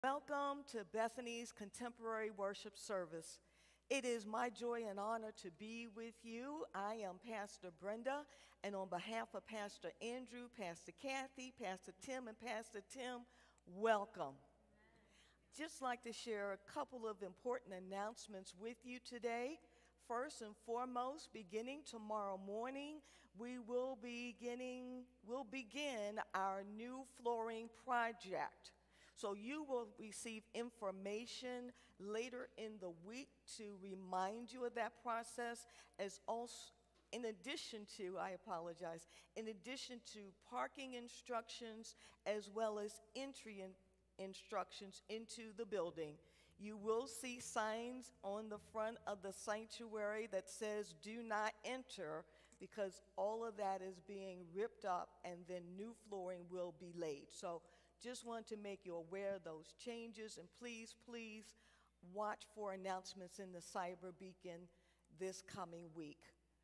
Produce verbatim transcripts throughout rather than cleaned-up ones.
Welcome to Bethany's Contemporary Worship Service. It is my joy and honor to be with you. I am Pastor Brenda, and on behalf of Pastor Andrew, Pastor Kathy, Pastor Tim, and Pastor Tim, welcome. Just like to share a couple of important announcements with you today. First and foremost, beginning tomorrow morning, we will be beginning, we'll begin our new flooring project. So you will receive information later in the week to remind you of that process, as also, in addition to, I apologize, in addition to parking instructions as well as entry in, instructions into the building. You will see signs on the front of the sanctuary that says "Do not enter," because all of that is being ripped up and then new flooring will be laid. So just want to make you aware of those changes, and please, please watch for announcements in the Cyber Beacon this coming week.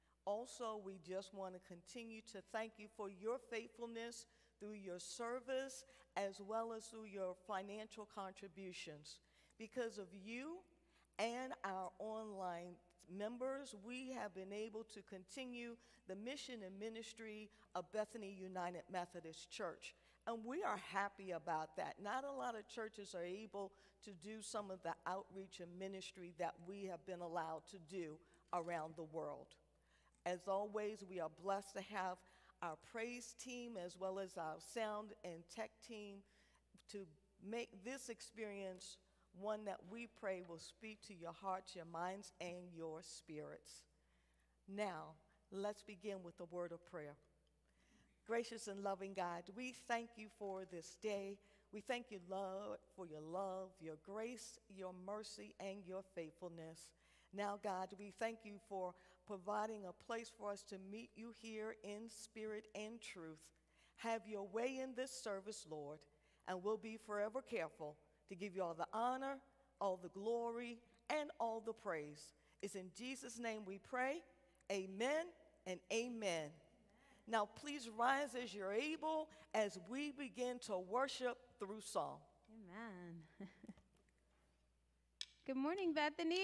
Also, we just want to continue to thank you for your faithfulness through your service as well as through your financial contributions. Because of you and our online members, we have been able to continue the mission and ministry of Bethany United Methodist Church. And we are happy about that. Not a lot of churches are able to do some of the outreach and ministry that we have been allowed to do around the world. As always, we are blessed to have our praise team as well as our sound and tech team to make this experience one that we pray will speak to your hearts, your minds, and your spirits. Now, let's begin with the word of prayer. Gracious and loving God, we thank you for this day. We thank you, Lord, for your love, your grace, your mercy, and your faithfulness. Now, God, we thank you for providing a place for us to meet you here in spirit and truth. Have your way in this service, Lord, and we'll be forever careful to give you all the honor, all the glory, and all the praise. It's in Jesus' name we pray. Amen and amen. Now, please rise as you're able as we begin to worship through song. Amen. Good morning, Bethany.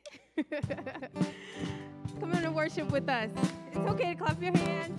Come on and worship with us. It's okay to clap your hands.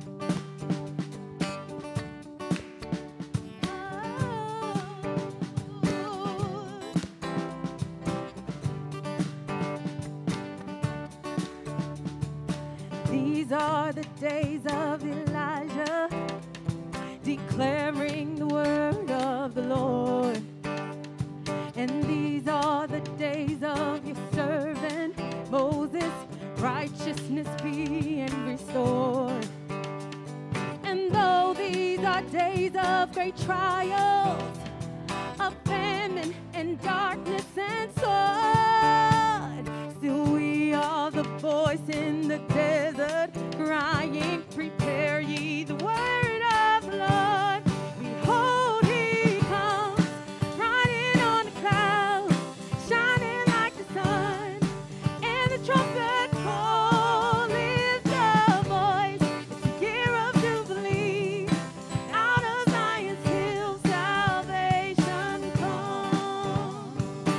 These are the days of Elijah, declaring the word of the Lord. And these are the days of your servant Moses, righteousness being restored. And though these are days of great trials, of famine and darkness and sword, still we are the voice in the desert, crying, prepare ye the word of the Lord. Behold, he comes, riding on the clouds, shining like the sun, and the trumpet call is the voice. It's the year of Jubilee, out of Zion's hill salvation comes.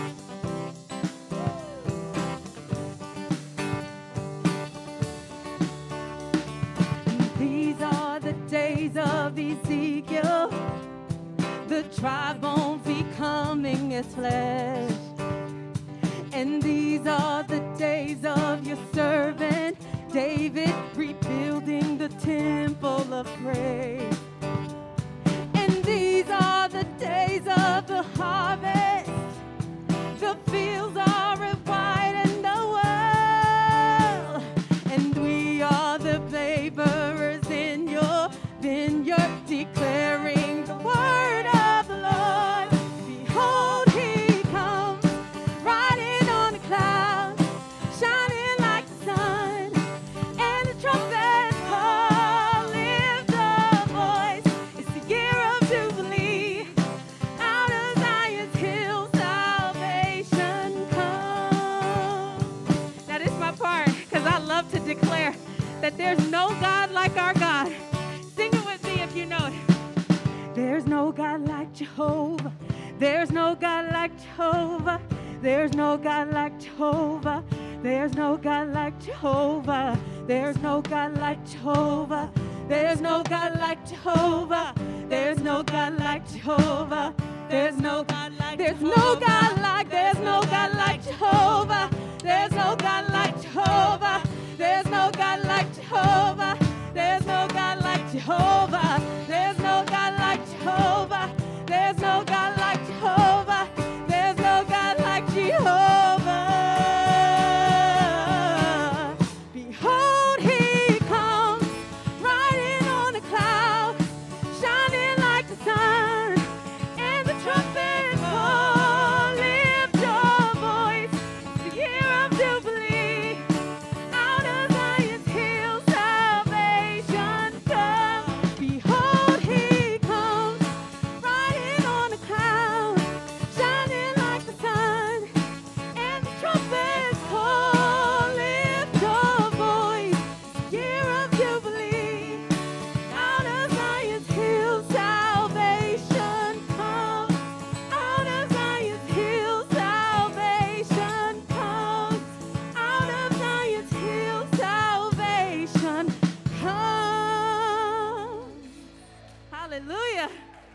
These are the days of Ezekiel, the dry bones becoming as flesh. And these are the days of your servant David, rebuilding the temple of praise. And these are the days of the harvest, the fields are red, white, and the world. And we are the laborers in your vineyard, declaring the word of the Lord. Behold, he comes, riding on the clouds, shining like the sun, and the trumpet call lifts the voice. It's the year of Jubilee, out of Zion's hill salvation comes. Now this is my part, because I love to declare that there's no God like our God. Sing it with me if you know it. There's no God like Jehovah. There's no God God like Jehovah. There's no God like Jehovah. There's no God like Jehovah. There's no God like Jehovah. There's no God like Jehovah. There's no God like Jehovah. There's no God like There's no God like There's no God like Jehovah. There's no God like Jehovah. There's no God like Jehovah. There's no God like Jehovah. There's no God like Jehovah. There's no God like Jehovah. There's no God like Jehovah. Behold, he comes riding on the clouds, shining like the sun, and the trumpet call. Lift your voice, the year of Jubilee. Out of Zion's hill, salvation comes. Behold, he comes riding on the clouds, shining like the sun, and the trumpets call. Lift your voice, year of Jubilee. Out of Zion's hill, salvation comes. Out of Zion's hill, salvation comes. Out of Zion's hill, salvation comes. Hallelujah.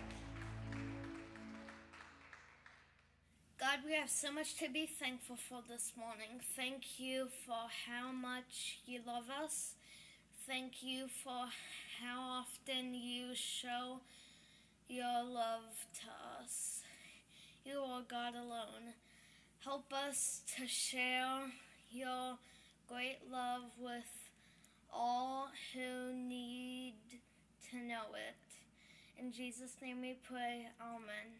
God, we have so much to be thankful for this morning. Thank you for how much you love us. Thank you for how often you show your love to us. You are God alone. Help us to share your great love with all who need to know it. In Jesus' name we pray, amen.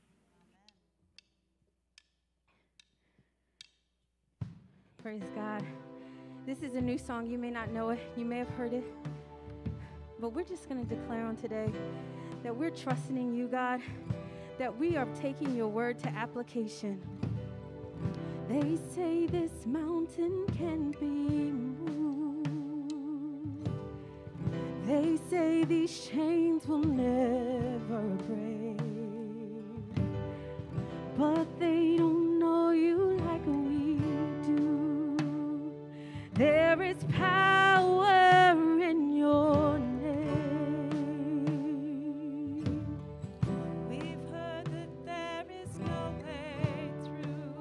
Praise God. This is a new song. You may not know it. You may have heard it. But we're just going to declare on today that we're trusting in you, God, that we are taking your word to application. They say this mountain can be moved. They say these chains will never break. But they don't know you like we do. There is power in your name. We've heard that there is no way through.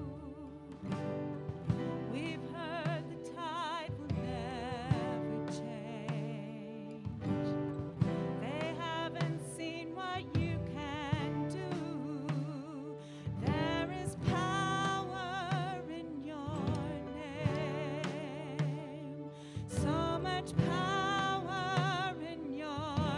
We've heard the tide will never change. They haven't seen what you can do. There is power in your name. So much power in your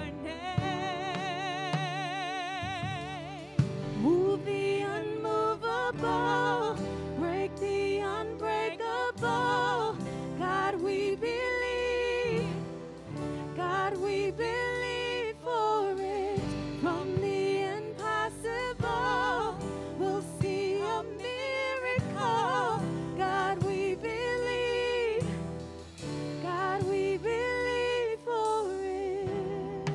name. Move the unmovable, break the unbreakable. God, we believe. God, we believe for it. From the impossible, we'll see a miracle. God, we believe. God, we believe for it.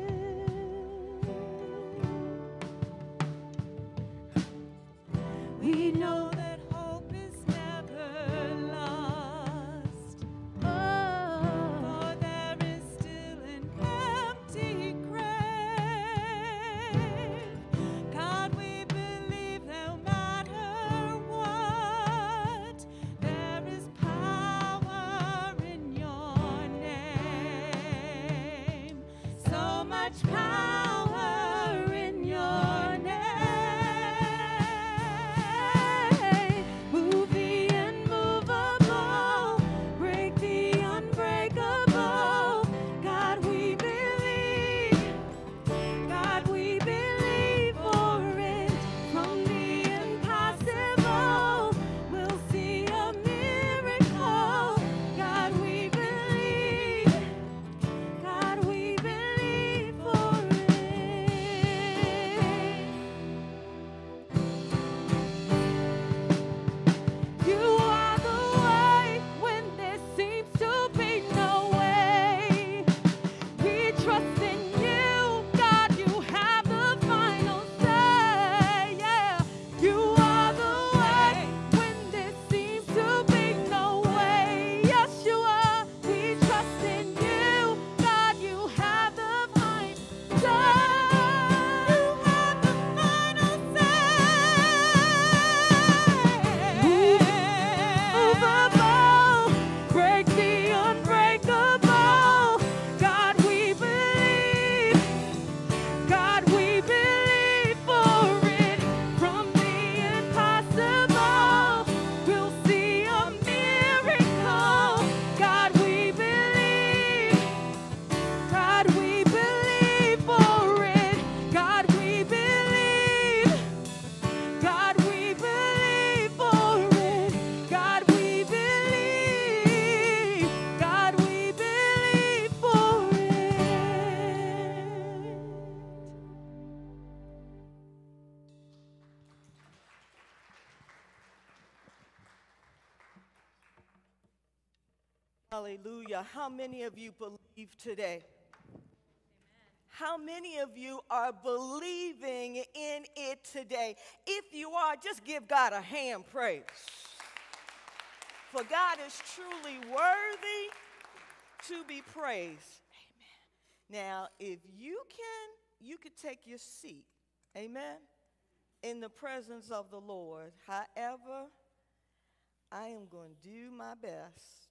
We know that hope is never lost. Oh, for there is still an empty grave. God, we believe no matter what, there is power in your name. So much power in your name. Hallelujah. How many of you believe today? How many of you are believing in it today? If you are, just give God a hand praise. For God is truly worthy to be praised. Amen. Now, if you can, you could take your seat. Amen. In the presence of the Lord. However, I am going to do my best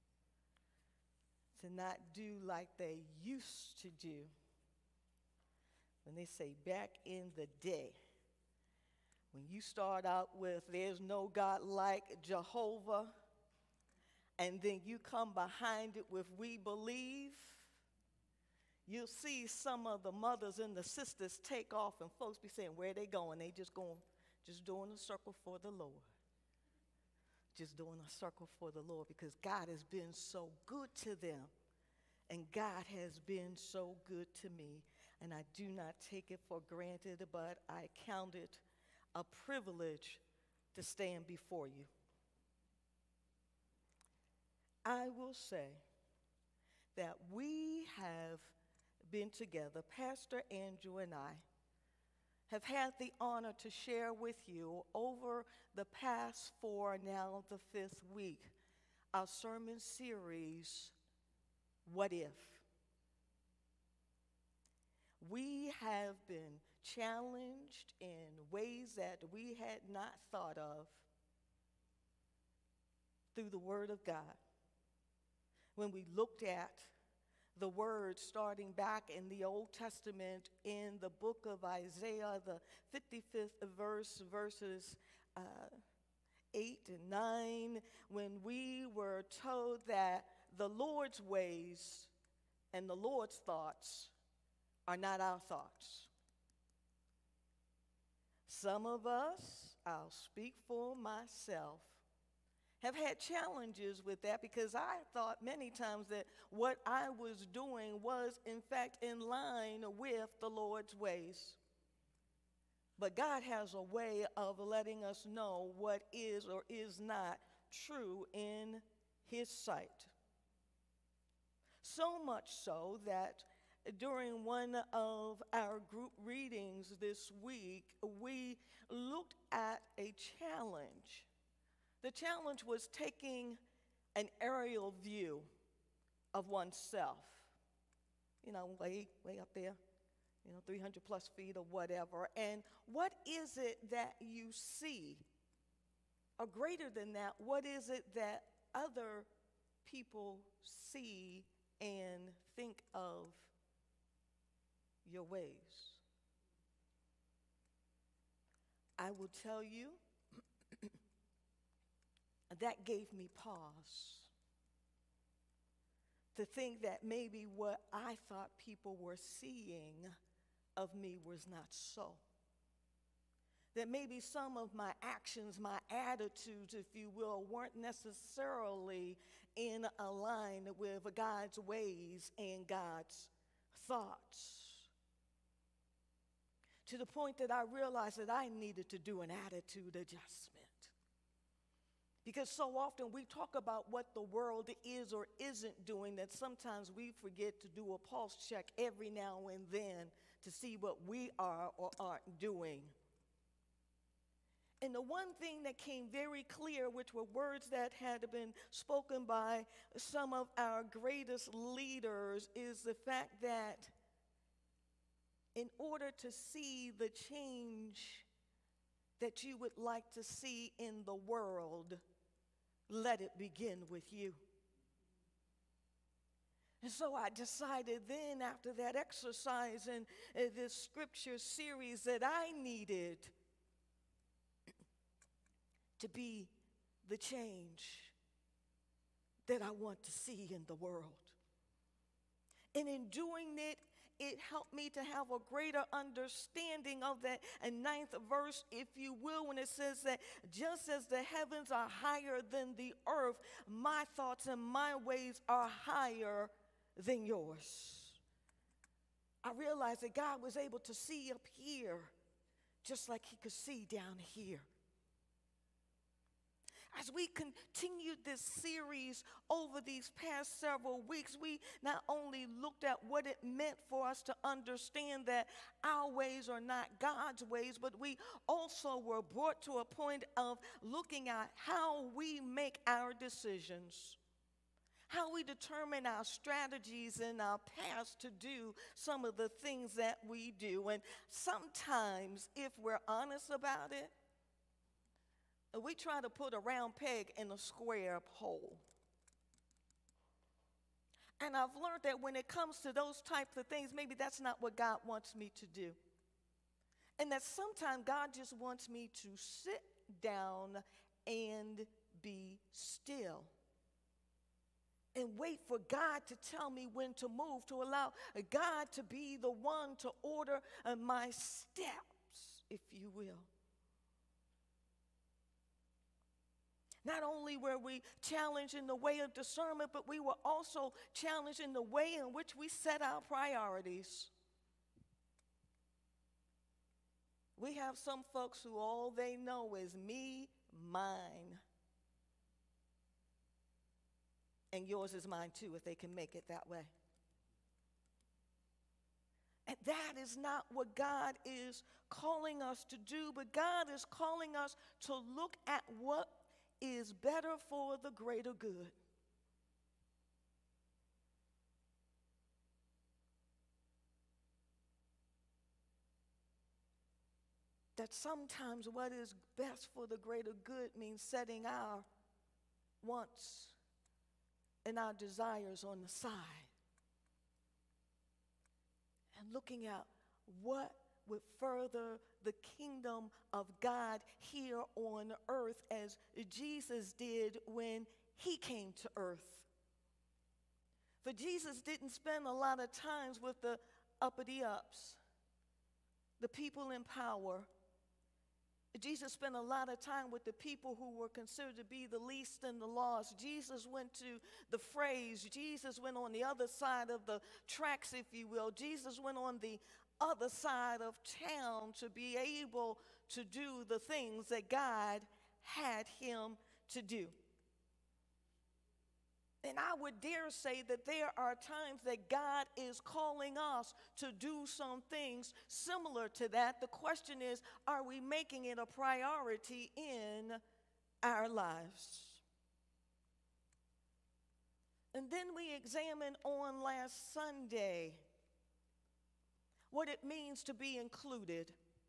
to not do like they used to do. When they say back in the day, when you start out with there's no God like Jehovah, and then you come behind it with we believe, you'll see some of the mothers and the sisters take off and folks be saying, where are they going? They just going, just doing a circle for the Lord. Just doing a circle for the Lord because God has been so good to them. And God has been so good to me. And I do not take it for granted, but I count it a privilege to stand before you. I will say that we have been together, Pastor Andrew and I have had the honor to share with you over the past four, now the fifth week, our sermon series, What If? We have been challenged in ways that we had not thought of through the Word of God. When we looked at the Word starting back in the Old Testament in the book of Isaiah, the fifty-fifth verse, verses uh, eight and nine, when we were told that the Lord's ways and the Lord's thoughts are not our thoughts. Some of us, I'll speak for myself, have had challenges with that because I thought many times that what I was doing was in fact in line with the Lord's ways. But God has a way of letting us know what is or is not true in His sight. So much so that during one of our group readings this week, we looked at a challenge. The challenge was taking an aerial view of oneself. You know, way, way up there, you know, three hundred plus feet or whatever. And what is it that you see? Or greater than that, what is it that other people see and think of your ways? I will tell you, that gave me pause to think that maybe what I thought people were seeing of me was not so. That maybe some of my actions, my attitudes, if you will, weren't necessarily in line with God's ways and God's thoughts. To the point that I realized that I needed to do an attitude adjustment. Because so often we talk about what the world is or isn't doing that sometimes we forget to do a pulse check every now and then to see what we are or aren't doing. And the one thing that came very clear, which were words that had been spoken by some of our greatest leaders, is the fact that in order to see the change that you would like to see in the world, let it begin with you. And so I decided then, after that exercise in uh, this scripture series, that I needed to be the change that I want to see in the world. And in doing it, it helped me to have a greater understanding of that and ninth verse, if you will, when it says that just as the heavens are higher than the earth, my thoughts and my ways are higher than yours. I realized that God was able to see up here just like He could see down here. As we continued this series over these past several weeks, we not only looked at what it meant for us to understand that our ways are not God's ways, but we also were brought to a point of looking at how we make our decisions, how we determine our strategies and our paths to do some of the things that we do. And sometimes, if we're honest about it, we try to put a round peg in a square hole. And I've learned that when it comes to those types of things, maybe that's not what God wants me to do. And that sometimes God just wants me to sit down and be still and wait for God to tell me when to move, to allow God to be the one to order uh, my steps, if you will. Not only were we challenged in the way of discernment, but we were also challenged in the way in which we set our priorities. We have some folks who all they know is me, mine. And yours is mine too, if they can make it that way. And that is not what God is calling us to do, but God is calling us to look at what is better for the greater good. That sometimes what is best for the greater good means setting our wants and our desires on the side and looking at what would further the kingdom of God here on earth, as Jesus did when he came to earth. For Jesus didn't spend a lot of times with the uppity ups, the people in power. Jesus spent a lot of time with the people who were considered to be the least and the lost. Jesus went to the phrase. Jesus went on the other side of the tracks, if you will. Jesus went on the other side of town to be able to do the things that God had him to do. And I would dare say that there are times that God is calling us to do some things similar to that. The question is, are we making it a priority in our lives? And then we examined on last Sunday what it means to be included.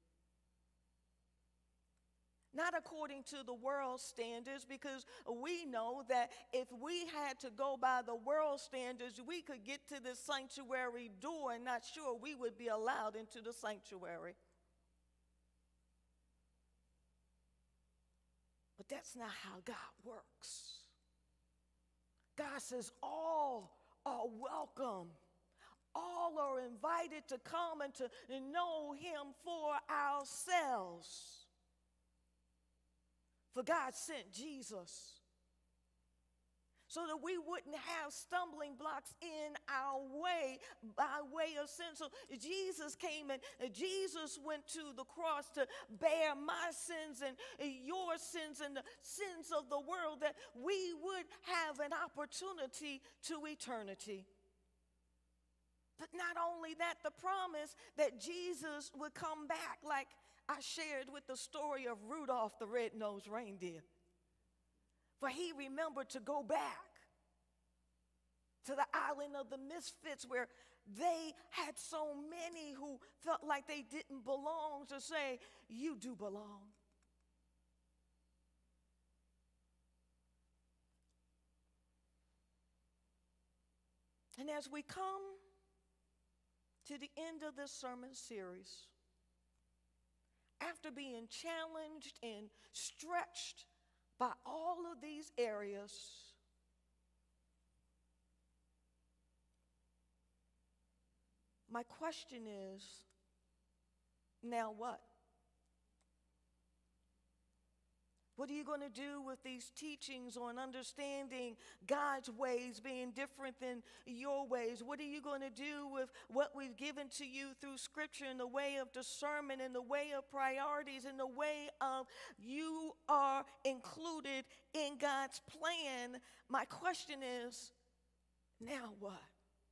Not according to the world's standards, because we know that if we had to go by the world standards, we could get to the sanctuary door and not sure we would be allowed into the sanctuary. But that's not how God works. God says all are welcome. All are invited to come and to know him for ourselves. For God sent Jesus so that we wouldn't have stumbling blocks in our way by way of sin. So Jesus came and Jesus went to the cross to bear my sins and your sins and the sins of the world, that we would have an opportunity to eternity. But not only that, the promise that Jesus would come back, like I shared with the story of Rudolph the Red-Nosed Reindeer. For he remembered to go back to the island of the misfits, where they had so many who felt like they didn't belong, to say, you do belong. And as we come to the end of this sermon series, after being challenged and stretched by all of these areas, my question is, now what? What are you going to do with these teachings on understanding God's ways being different than your ways? What are you going to do with what we've given to you through Scripture in the way of discernment, in the way of priorities, in the way of you are included in God's plan? My question is, now what?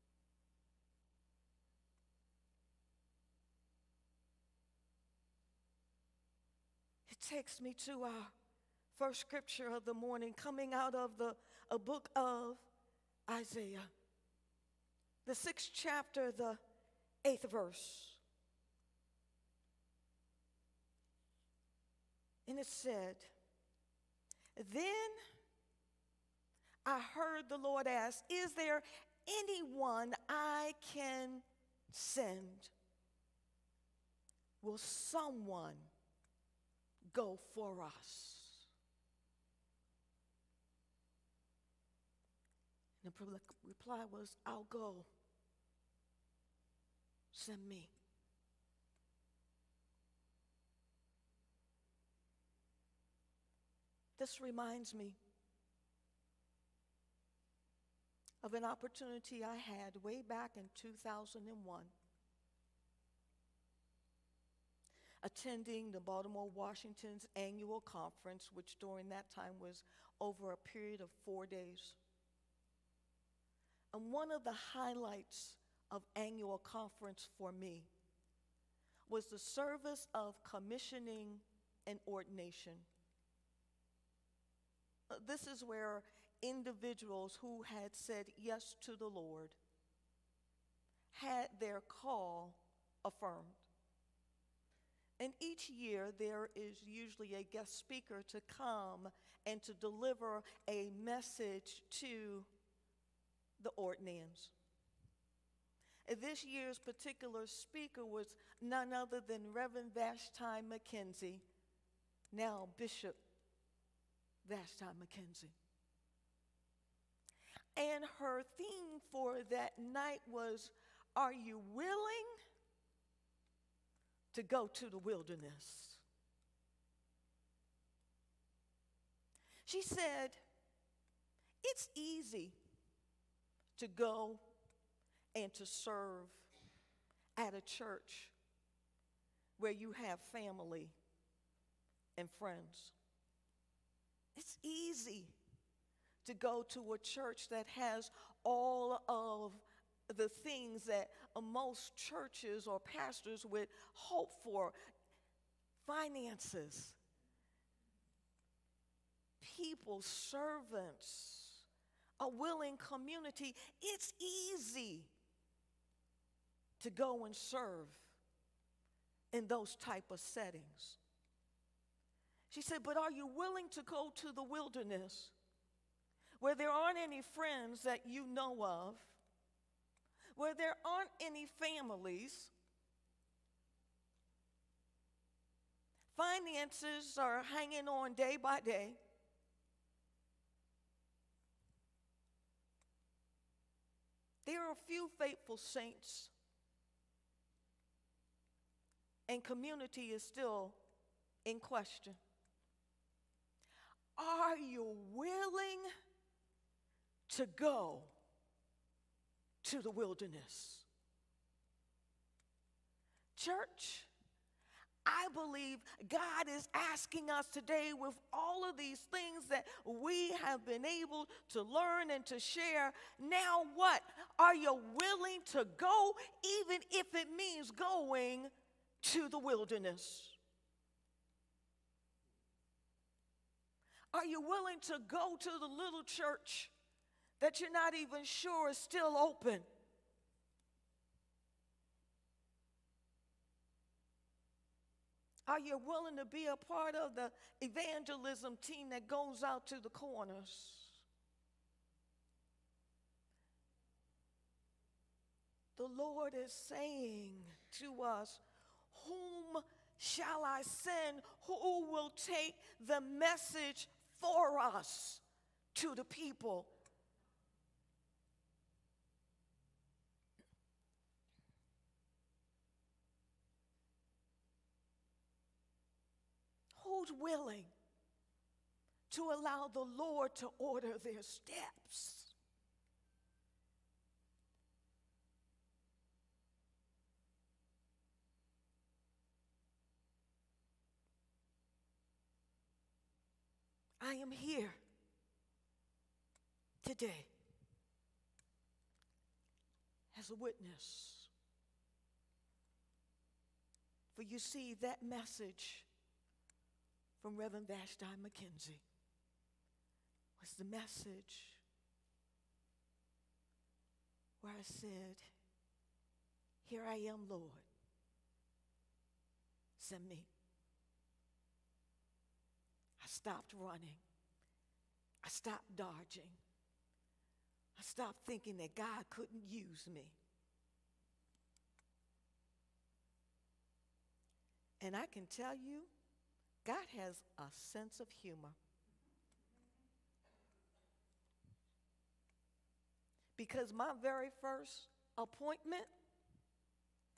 It takes me to our first scripture of the morning, coming out of the a book of Isaiah, the sixth chapter, the eighth verse. And it said, "Then I heard the Lord ask, is there anyone I can send? Will someone go for us?" And the reply was, "I'll go. Send me." This reminds me of an opportunity I had way back in two thousand one, attending the Baltimore Washington's annual conference, which during that time was over a period of four days. And one of the highlights of annual conference for me was the service of commissioning and ordination. Uh, This is where individuals who had said yes to the Lord had their call affirmed. And each year there is usually a guest speaker to come and to deliver a message to the ordinands. And this year's particular speaker was none other than Reverend Vashti McKenzie, now Bishop Vashti McKenzie. And her theme for that night was, "Are you willing to go to the wilderness?" She said, it's easy to go and to serve at a church where you have family and friends. It's easy to go to a church that has all of the things that most churches or pastors would hope for: finances, people, servants, a willing community. It's easy to go and serve in those type of settings. She said, but are you willing to go to the wilderness where there aren't any friends that you know of, where there aren't any families, finances are hanging on day by day, there are a few faithful saints, and community is still in question? Are you willing to go to the wilderness? Church, I believe God is asking us today, with all of these things that we have been able to learn and to share, now what? Are you willing to go, even if it means going to the wilderness? Are you willing to go to the little church that you're not even sure is still open? Are you willing to be a part of the evangelism team that goes out to the corners? The Lord is saying to us, whom shall I send? Who will take the message for us to the people? Who's willing to allow the Lord to order their steps. I am here today as a witness. For you see, that message from Reverend Vashti McKenzie was the message where I said, here I am, Lord. Send me. I stopped running. I stopped dodging. I stopped thinking that God couldn't use me. And I can tell you, God has a sense of humor. Because my very first appointment